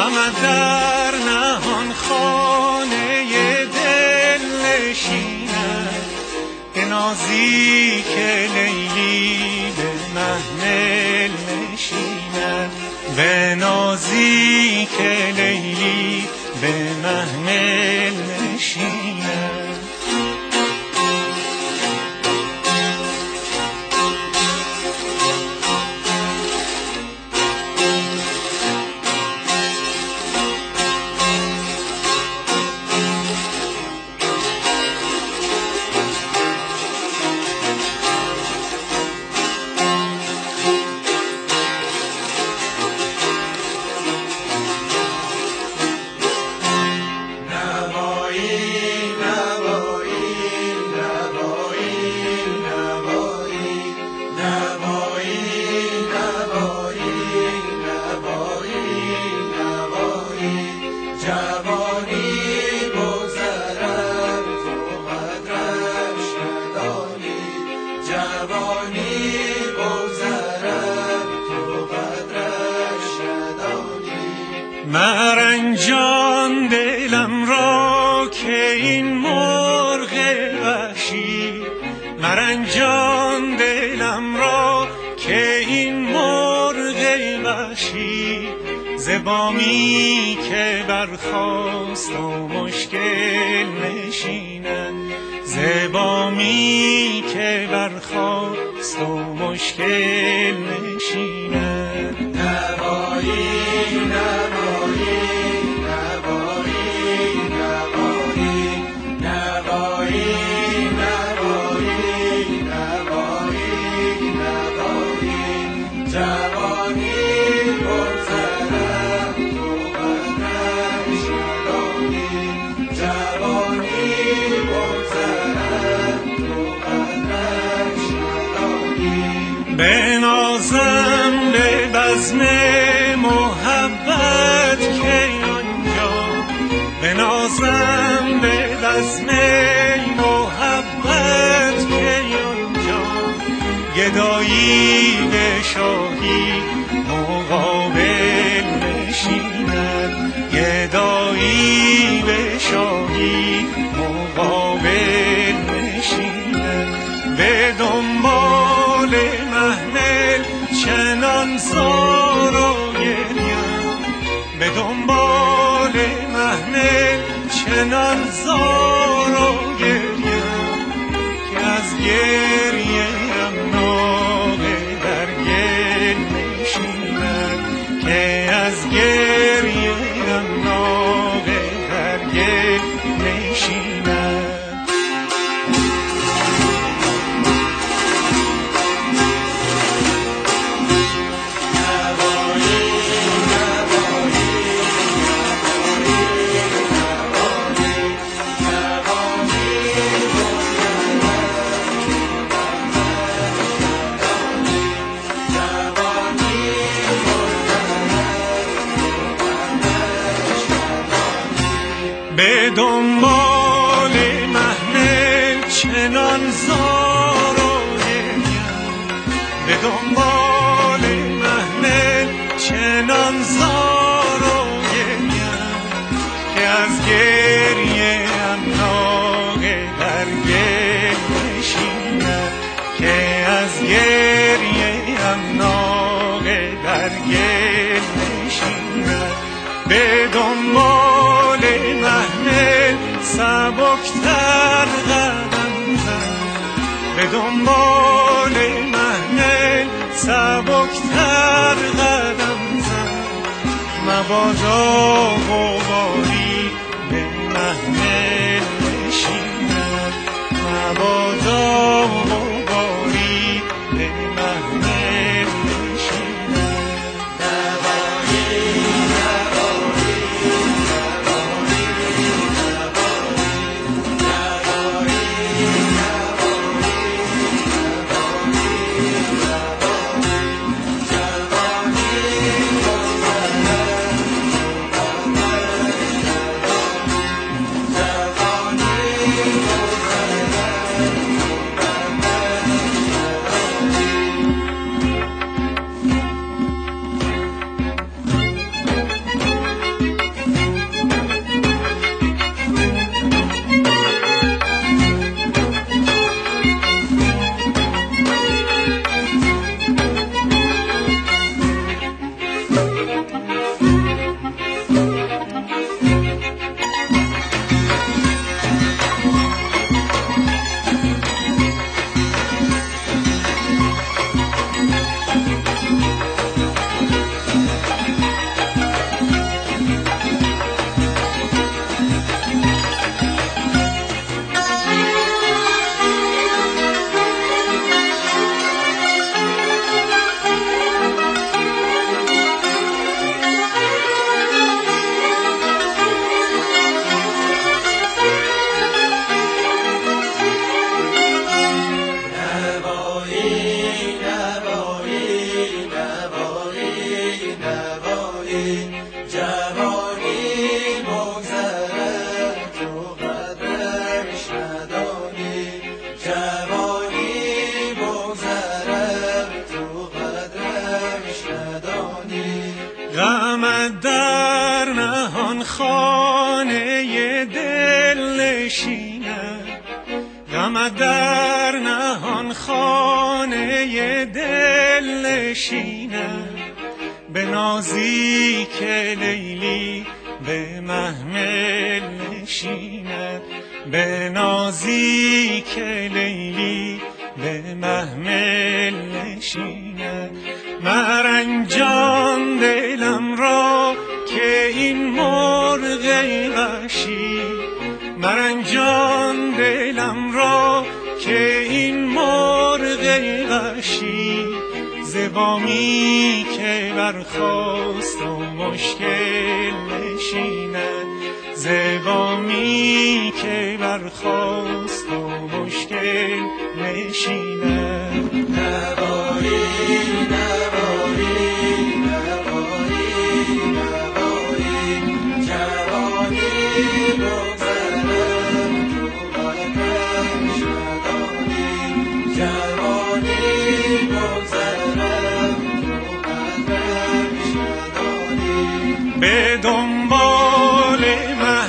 غم در نهان خانه دل نشیند، به نازی که لیلی به محمل نشیند، به نازی که لیلی به محمل نشیند. مرنجان دلم را که این مرغ وحشی، مرنجان دلم را که این مرغ وحشی، ز بامی که برخاست و مشکل نشیند، ز بامی که برخاست و مشکل نشیند. نوایی نوایی نوایی نوایی نوایی نوایی نوایی نوایی جوانی بگذرد تو قدرش ندانی، جوانی بگذرد تو قدرش ندانی. بنازم به بزم محبت که آنجا، بنازم به بزم محبت که آنجا، گدایی به شاهی مقابل نشیند، گدایی به شاهی مقابل نشیند. به دنبال محمل چنان زار و گریم، به دنبال محمل چنان زار و گریم، که از گریه ام ناقه در گل نشیند، که از گریه ام ناقه در گل نشیند. به دنبال محمل چنان زار و گریم، به دنبال محمل چنان زار و گریم، که از گریه ام ناقه در گل نشیند، که از گریه ام ناقه در گل نشیند. به دنبال محمل سبکتر قدم زن، به دنبال محمل سبکتر قدم زن، مبادا غباری به محمل نشیند، مبادا غباری به محمل نشیند. خانه دل نشیند، غمت در نهان خانه دل نشیند. به نازی که لیلی به محمل نشیند، به نازی که لیلی به محمل نشیند. مرنجان دلم را که این مرغ وحشی، مرنجان دلم را که این مرغ وحشی، ز بامی که برخاست و مشکل نشیند، ز بامی که برخاست و مشکل نشیند. نواری نواری نواری نواری، جوانی بگذرم تو قلبم شدانی، جوانی بگذرم تو قلبم شدانی. به دنبال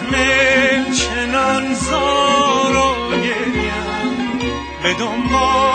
محمل چنان زار و گریم، به دنبال